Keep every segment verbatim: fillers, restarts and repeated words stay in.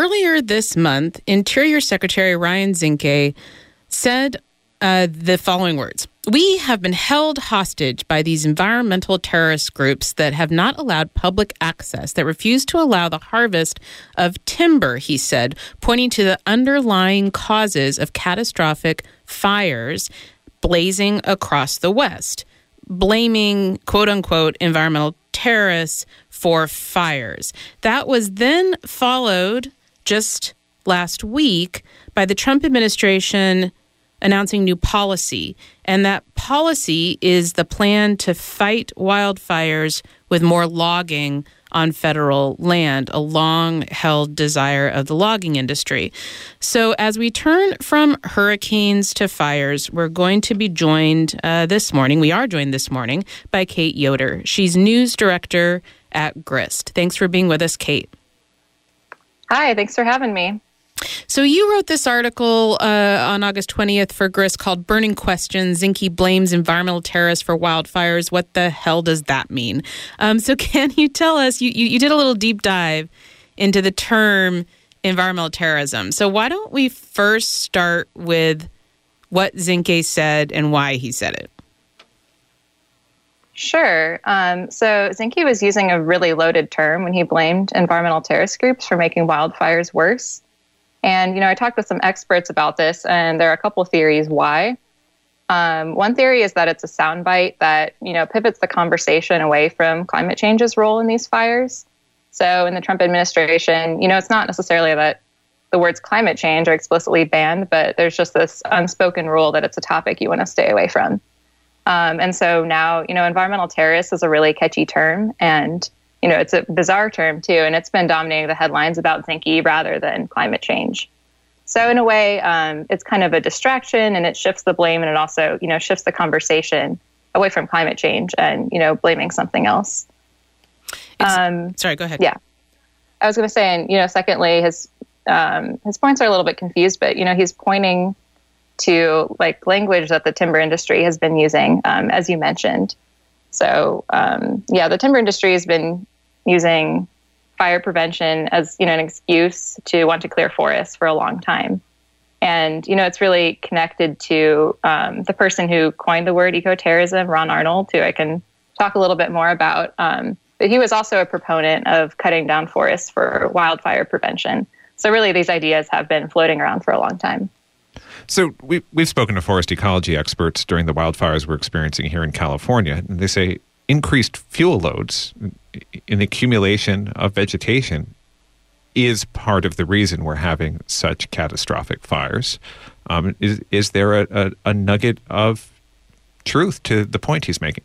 earlier this month, Interior Secretary Ryan Zinke said uh, the following words. We have been held hostage by these environmental terrorist groups that have not allowed public access, that refuse to allow the harvest of timber, he said, pointing to the underlying causes of catastrophic fires blazing across the West, blaming, quote unquote, environmental terrorists for fires. That was then followed just last week by the Trump administration announcing new policy. And that policy is the plan to fight wildfires with more logging on federal land, a long-held desire of the logging industry. So as we turn from hurricanes to fires, we're going to be joined uh, this morning, we are joined this morning, by Kate Yoder. She's news director at GRIST. Thanks for being with us, Kate. Hi, thanks for having me. So you wrote this article uh, on August twentieth for GRIST called Burning Questions, Zinke Blames Environmental Terrorists for Wildfires. What the hell does that mean? Um, so can you tell us, you, you, you did a little deep dive into the term environmental terrorism. So why don't we first start with what Zinke said and why he said it? Sure. Um, so Zinke was using a really loaded term when he blamed environmental terrorist groups for making wildfires worse. And, you know, I talked with some experts about this, and there are a couple theories why. Um, one theory is that it's a soundbite that, you know, pivots the conversation away from climate change's role in these fires. So in the Trump administration, you know, it's not necessarily that the words climate change are explicitly banned, but there's just this unspoken rule that it's a topic you want to stay away from. Um, and so now, you know, environmental terrorist is a really catchy term, and you know, it's a bizarre term, too, and it's been dominating the headlines about Zinke rather than climate change. So in a way, um, it's kind of a distraction, and it shifts the blame, and it also, you know, shifts the conversation away from climate change and, you know, blaming something else. Um, sorry, go ahead. Yeah. I was going to say, and, you know, secondly, his um, his points are a little bit confused, but, you know, he's pointing to, like, language that the timber industry has been using, um, as you mentioned. So, um, yeah, the timber industry has been using fire prevention as, you know, an excuse to want to clear forests for a long time. And, you know, it's really connected to um, the person who coined the word ecoterrorism, Ron Arnold, who I can talk a little bit more about. Um, but he was also a proponent of cutting down forests for wildfire prevention. So really, these ideas have been floating around for a long time. So we, we've spoken to forest ecology experts during the wildfires we're experiencing here in California, and they say increased fuel loads in accumulation of vegetation is part of the reason we're having such catastrophic fires. Um, is, is there a, a, a nugget of truth to the point he's making?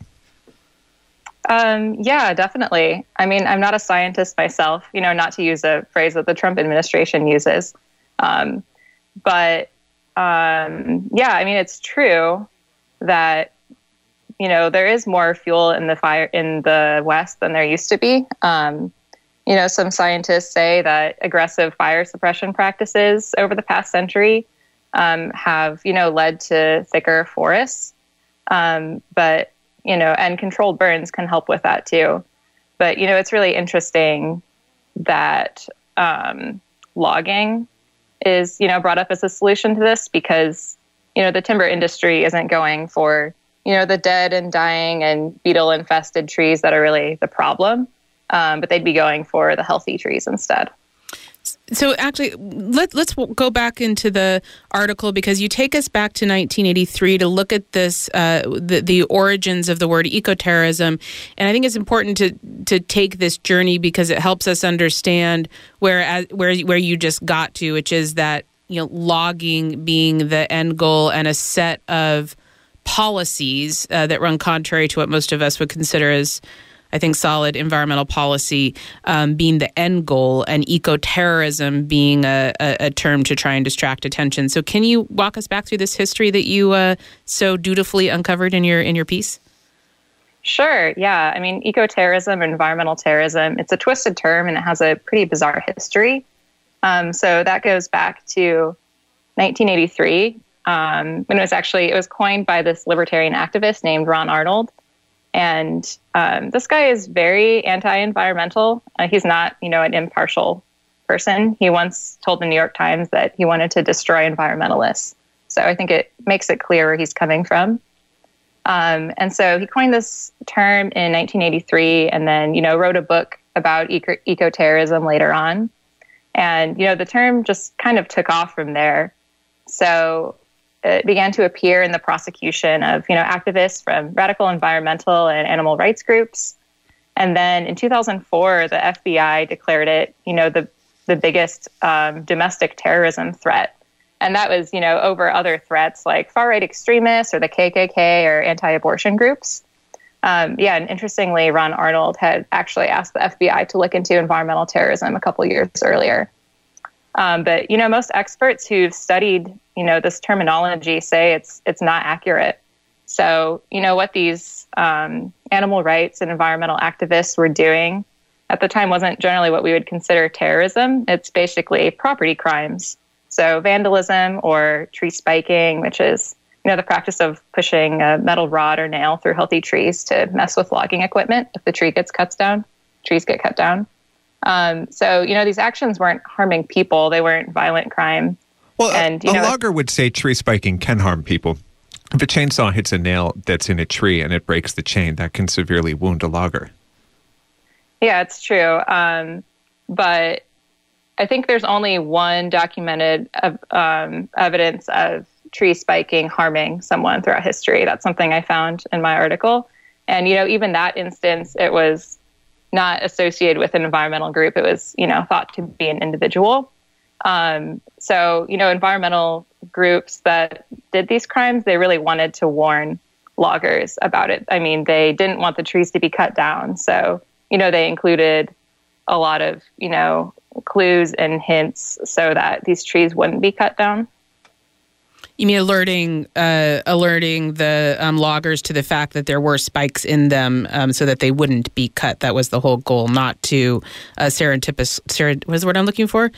Um, yeah, definitely. I mean, I'm not a scientist myself, you know, not to use a phrase that the Trump administration uses. Um, but um, yeah, I mean, it's true that, you know, there is more fuel in the fire in the West than there used to be. Um, you know, some scientists say that aggressive fire suppression practices over the past century um, have, you know, led to thicker forests. Um, but, you know, and controlled burns can help with that too. But, you know, it's really interesting that um, logging is, you know, brought up as a solution to this because, you know, the timber industry isn't going for, you know, the dead and dying and beetle infested trees that are really the problem. Um, but they'd be going for the healthy trees instead. So actually, let, let's go back into the article because you take us back to nineteen eighty-three to look at this, uh, the, the origins of the word ecoterrorism. And I think it's important to to take this journey because it helps us understand where where where you just got to, which is that, you know, logging being the end goal and a set of policies uh, that run contrary to what most of us would consider as, I think, solid environmental policy um, being the end goal and eco-terrorism being a, a, a term to try and distract attention. So can you walk us back through this history that you uh, so dutifully uncovered in your in your piece? Sure, yeah. I mean, eco-terrorism, environmental terrorism, it's a twisted term and it has a pretty bizarre history. Um, so that goes back to nineteen eighty-three um, when it was actually, it was coined by this libertarian activist named Ron Arnold. And um, this guy is very anti-environmental. Uh, he's not, you know, an impartial person. He once told the New York Times that he wanted to destroy environmentalists. So I think it makes it clear where he's coming from. Um, and so he coined this term in nineteen eighty-three and then, you know, wrote a book about eco- eco-terrorism later on. And, you know, the term just kind of took off from there. So it began to appear in the prosecution of, you know, activists from radical environmental and animal rights groups. And then in two thousand four, the F B I declared it, you know, the, the biggest um, domestic terrorism threat. And that was, you know, over other threats like far-right extremists or the K K K or anti-abortion groups. Um, yeah, and interestingly, Ron Arnold had actually asked the F B I to look into environmental terrorism a couple years earlier. Um, but, you know, most experts who've studied, you know, this terminology say it's it's not accurate. So, you know, what these um, animal rights and environmental activists were doing at the time wasn't generally what we would consider terrorism. It's basically property crimes. So vandalism or tree spiking, which is, you know, the practice of pushing a metal rod or nail through healthy trees to mess with logging equipment. If the tree gets cut down, trees get cut down. Um, so, you know, these actions weren't harming people. They weren't violent crime. Well, and, a, you know, a logger would say tree spiking can harm people. If a chainsaw hits a nail that's in a tree and it breaks the chain, that can severely wound a logger. Yeah, it's true. Um, but I think there's only one documented um, evidence of tree spiking harming someone throughout history. That's something I found in my article. And, you know, even that instance, it was not associated with an environmental group. It was, you know, thought to be an individual. Um, so, you know, environmental groups that did these crimes, they really wanted to warn loggers about it. I mean, they didn't want the trees to be cut down. So, you know, they included a lot of, you know, clues and hints so that these trees wouldn't be cut down. You mean alerting uh, alerting the um, loggers to the fact that there were spikes in them um, so that they wouldn't be cut? That was the whole goal, not to uh, serendipitous, serend- what is the word I'm looking for?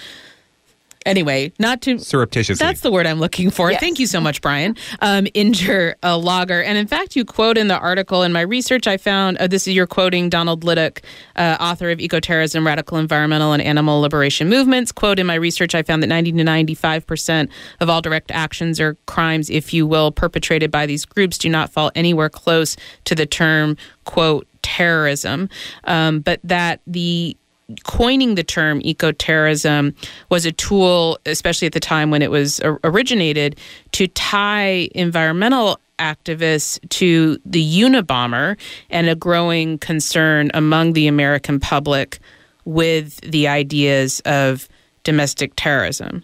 Anyway, not to... Surreptitiously. That's the word I'm looking for. Yes. Thank you so much, Brian. Um, injure a logger. And in fact, you quote in the article, in my research, I found, uh, this is you're quoting Donald Liddick, uh, author of Ecoterrorism, Radical Environmental and Animal Liberation Movements. Quote, in my research, I found that ninety to ninety-five percent of all direct actions or crimes, if you will, perpetrated by these groups do not fall anywhere close to the term, quote, terrorism. Um, but that the coining the term ecoterrorism was a tool, especially at the time when it was originated, to tie environmental activists to the Unabomber and a growing concern among the American public with the ideas of domestic terrorism.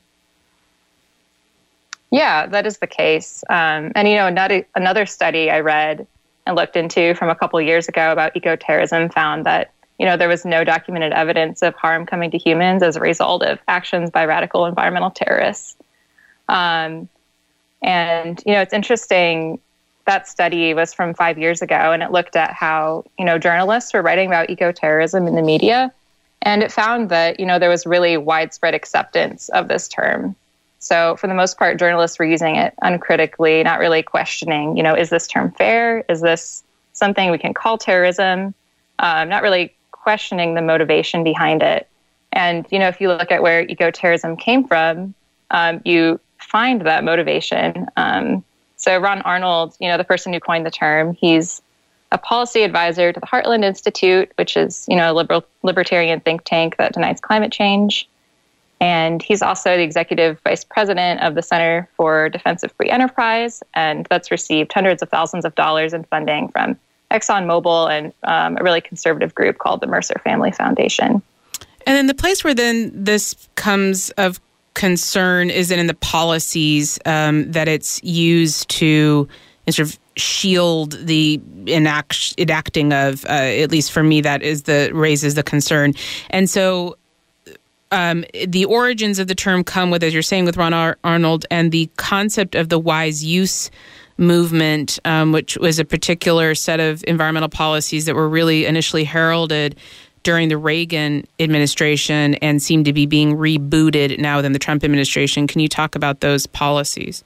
Yeah, that is the case. Um, and, you know, another, another study I read and looked into from a couple of years ago about ecoterrorism found that, you know, there was no documented evidence of harm coming to humans as a result of actions by radical environmental terrorists. Um, and, you know, it's interesting, that study was from five years ago, and it looked at how, you know, journalists were writing about ecoterrorism in the media, and it found that, you know, there was really widespread acceptance of this term. So for the most part, journalists were using it uncritically, not really questioning, you know, is this term fair? Is this something we can call terrorism? Um, not really questioning the motivation behind it. And, you know, if you look at where ecoterrorism came from, um, you find that motivation. Um, so Ron Arnold, you know, the person who coined the term, he's a policy advisor to the Heartland Institute, which is, you know, a liberal libertarian think tank that denies climate change. And he's also the executive vice president of the Center for Defense of Free Enterprise, and that's received hundreds of thousands of dollars in funding from ExxonMobil and um, a really conservative group called the Mercer Family Foundation. And then the place where then this comes of concern is in the policies um, that it's used to sort of shield the enact- enacting of, uh, at least for me, that is the raises the concern. And so um, the origins of the term come with, as you're saying, with Ron Ar- Arnold, and the concept of the wise use movement, um, which was a particular set of environmental policies that were really initially heralded during the Reagan administration and seem to be being rebooted now within the Trump administration. Can you talk about those policies?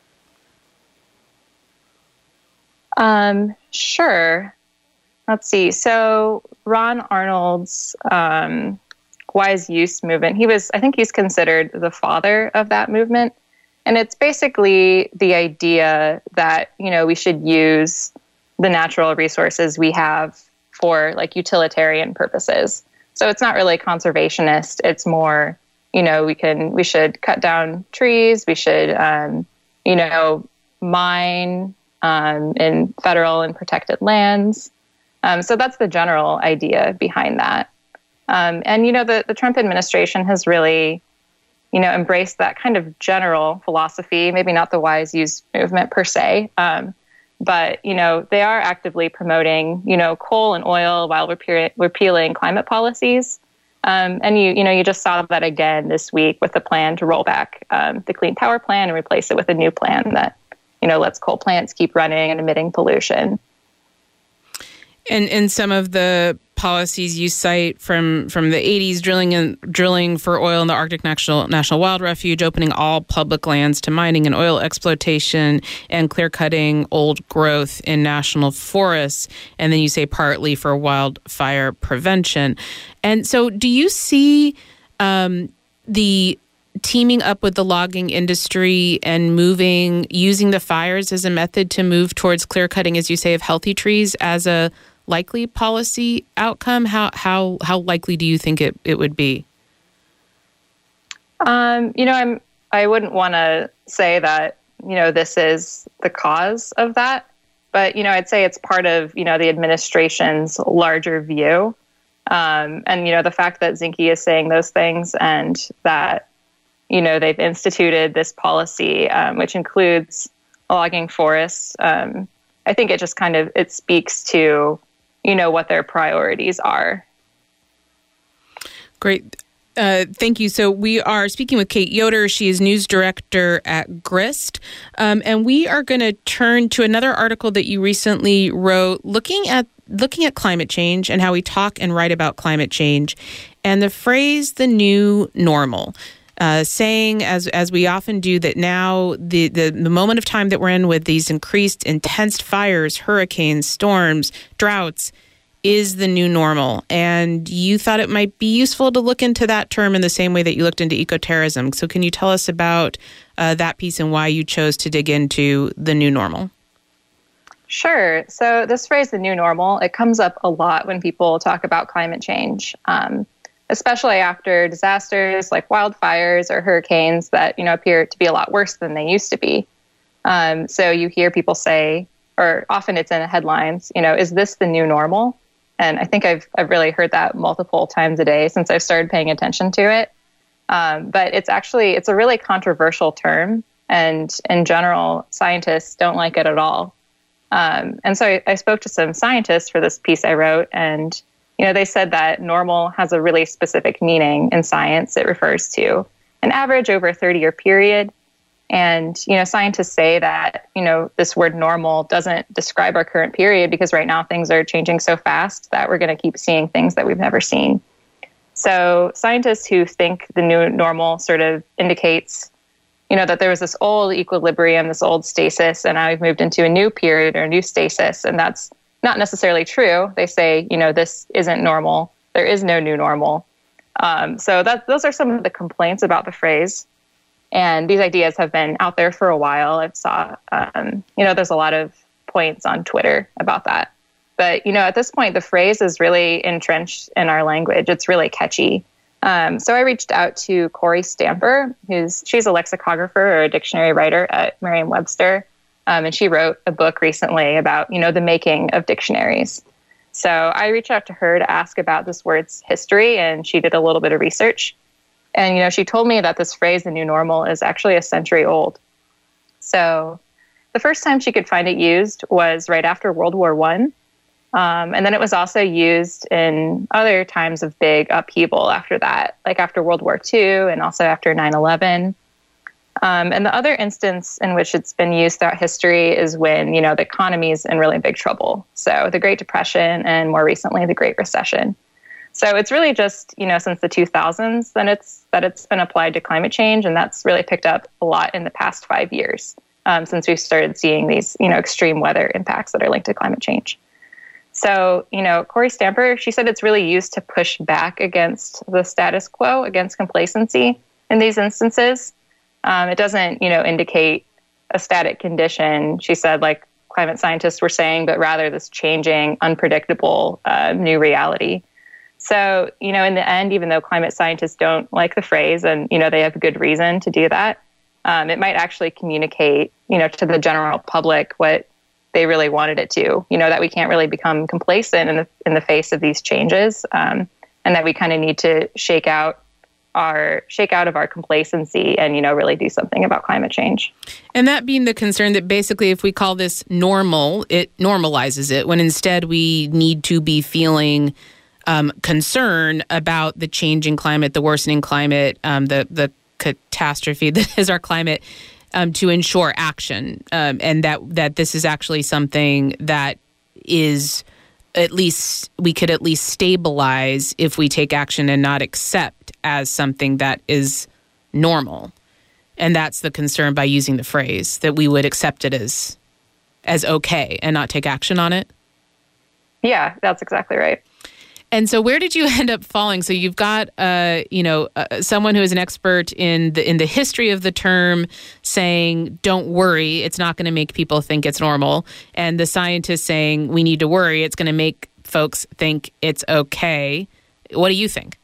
Um, sure. Let's see. So Ron Arnold's um, wise use movement. He was, I think he's considered the father of that movement. And it's basically the idea that, you know, we should use the natural resources we have for like utilitarian purposes. So it's not really conservationist. It's more, you know, we can, we should cut down trees. We should, um, you know, mine um, in federal and protected lands. Um, so that's the general idea behind that. Um, and, you know, the, the Trump administration has really, you know, embraced that kind of general philosophy, maybe not the wise use movement per se. Um, but, you know, they are actively promoting, you know, coal and oil while repe- repealing climate policies. Um, and, you you know, you just saw that again this week with the plan to roll back um, the Clean Power Plan and replace it with a new plan that, you know, lets coal plants keep running and emitting pollution. And and some of the policies you cite from, from the eighties, drilling and drilling for oil in the Arctic National National Wild Refuge, opening all public lands to mining and oil exploitation, and clear cutting old growth in national forests. And then you say partly for wildfire prevention. And so, do you see um, the teaming up with the logging industry and moving, using the fires as a method to move towards clear cutting, as you say, of healthy trees as a likely policy outcome? How how how likely do you think it, it would be? Um, you know, I'm I wouldn't want to say that, you know, this is the cause of that, but, you know, I'd say it's part of, you know, the administration's larger view. Um, and, you know, the fact that Zinke is saying those things and that, you know, they've instituted this policy, um, which includes logging forests. Um, I think it just kind of, it speaks to, you know, what their priorities are. Great. Uh, thank you. So we are speaking with Kate Yoder. She is news director at Grist. Um, and we are going to turn to another article that you recently wrote looking at looking at climate change and how we talk and write about climate change and the phrase, the new normal. Uh, saying, as as we often do, that now the, the, the moment of time that we're in with these increased intense fires, hurricanes, storms, droughts is the new normal. And you thought it might be useful to look into that term in the same way that you looked into ecoterrorism. So can you tell us about uh, that piece and why you chose to dig into the new normal? Sure. So this phrase, the new normal, it comes up a lot when people talk about climate change. Um, especially after disasters like wildfires or hurricanes that, you know, appear to be a lot worse than they used to be. Um, so you hear people say, or often it's in the headlines, you know, is this the new normal? And I think I've I've really heard that multiple times a day since I've started paying attention to it. Um, but it's actually, it's a really controversial term. And in general, scientists don't like it at all. Um, and so I, I spoke to some scientists for this piece I wrote, and you know, they said that normal has a really specific meaning in science. It refers to an average over a thirty-year period. And, you know, scientists say that, you know, this word normal doesn't describe our current period because right now things are changing so fast that we're going to keep seeing things that we've never seen. So scientists who think the new normal sort of indicates, you know, that there was this old equilibrium, this old stasis, and now we've moved into a new period or a new stasis, and that's not necessarily true. They say, you know, this isn't normal. There is no new normal. Um, so that those are some of the complaints about the phrase. And these ideas have been out there for a while. I've saw, um, you know, there's a lot of points on Twitter about that. But, you know, at this point, the phrase is really entrenched in our language. It's really catchy. Um, so I reached out to Corey Stamper, who's she's a lexicographer or a dictionary writer at Merriam-Webster. Um, and she wrote a book recently about, you know, the making of dictionaries. So I reached out to her to ask about this word's history, and she did a little bit of research. And, you know, she told me that this phrase, the new normal, is actually a century old. So the first time she could find it used was right after World War One. Um, and then it was also used in other times of big upheaval after that, like after World War Two and also after nine eleven. Um, and the other instance in which it's been used throughout history is when, you know, the economy is in really big trouble. So the Great Depression and more recently the Great Recession. So it's really just, you know, since the two thousands that it's that it's been applied to climate change. And that's really picked up a lot in the past five years um, since we've started seeing these, you know, extreme weather impacts that are linked to climate change. So, you know, Corey Stamper, she said it's really used to push back against the status quo, against complacency in these instances. Um, it doesn't, you know, indicate a static condition, she said, like climate scientists were saying, but rather this changing, unpredictable uh, new reality. So, you know, in the end, even though climate scientists don't like the phrase and, you know, they have good reason to do that, um, it might actually communicate, you know, to the general public what they really wanted it to, you know, that we can't really become complacent in the in the face of these changes, um, and that we kind of need to shake out our shake out of our complacency and, you know, really do something about climate change. And that being the concern that basically if we call this normal, it normalizes it, when instead we need to be feeling um, concern about the changing climate, the worsening climate, um, the, the catastrophe that is our climate, um, to ensure action. Um, and that, that this is actually something that is at least, we could at least stabilize if we take action and not accept as something that is normal. And that's the concern by using the phrase, that we would accept it as as okay and not take action on it. Yeah, that's exactly right. And so where did you end up falling? So you've got, uh, you know, uh, someone who is an expert in the in the history of the term saying, don't worry, it's not going to make people think it's normal. And the scientists saying, we need to worry, it's going to make folks think it's okay. What do you think?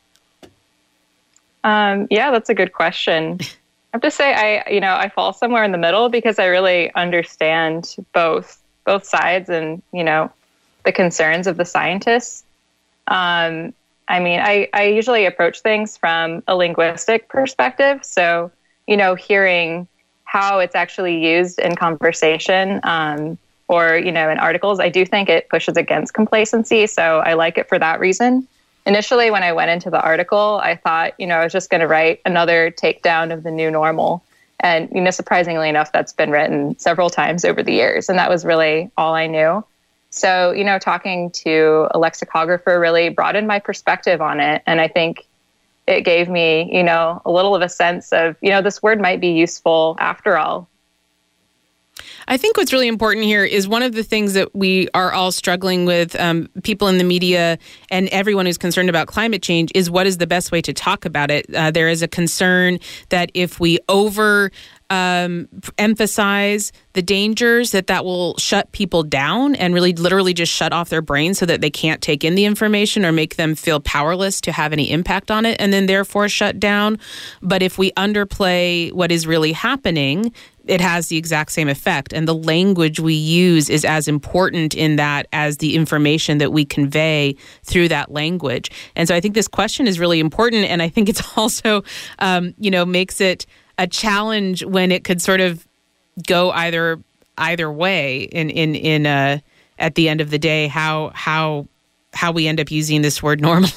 Um, yeah, that's a good question. I have to say, I, you know, I fall somewhere in the middle because I really understand both, both sides and, you know, the concerns of the scientists. Um, I mean, I, I usually approach things from a linguistic perspective. So, you know, hearing how it's actually used in conversation, um, or, you know, in articles, I do think it pushes against complacency. So I like it for that reason. Initially, when I went into the article, I thought, you know, I was just going to write another takedown of the new normal. And, you know, surprisingly enough, that's been written several times over the years. And that was really all I knew. So, you know, talking to a lexicographer really broadened my perspective on it. And I think it gave me, you know, a little of a sense of, you know, this word might be useful after all. I think what's really important here is one of the things that we are all struggling with, um, people in the media and everyone who's concerned about climate change, is what is the best way to talk about it. Uh, there is a concern that if we over um, emphasize the dangers, that that will shut people down and really literally just shut off their brains so that they can't take in the information or make them feel powerless to have any impact on it and then therefore shut down. But if we underplay what is really happening, it has the exact same effect. And the language we use is as important in that as the information that we convey through that language. And so I think this question is really important. And I think it's also, um, you know, makes it a challenge when it could sort of go either either way in in in uh, at the end of the day, how how how we end up using this word normal.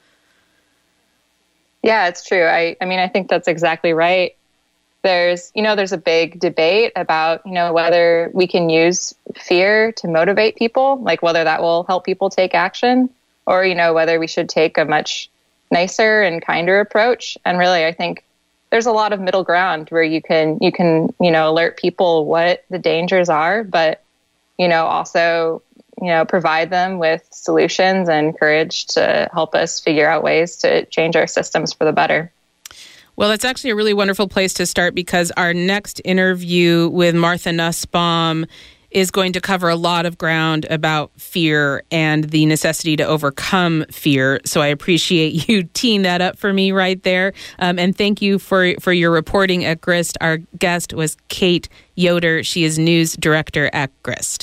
Yeah, it's true. I, I mean, I think that's exactly right. There's, you know, there's a big debate about, you know, whether we can use fear to motivate people, like whether that will help people take action, or, you know, whether we should take a much nicer and kinder approach. And really, I think there's a lot of middle ground where you can, you can, you know, alert people what the dangers are, but, you know, also, you know, provide them with solutions and courage to help us figure out ways to change our systems for the better. Well, that's actually a really wonderful place to start, because our next interview with Martha Nussbaum is going to cover a lot of ground about fear and the necessity to overcome fear. So I appreciate you teeing that up for me right there. Um, and thank you for, for your reporting at GRIST. Our guest was Kate Yoder. She is news director at GRIST.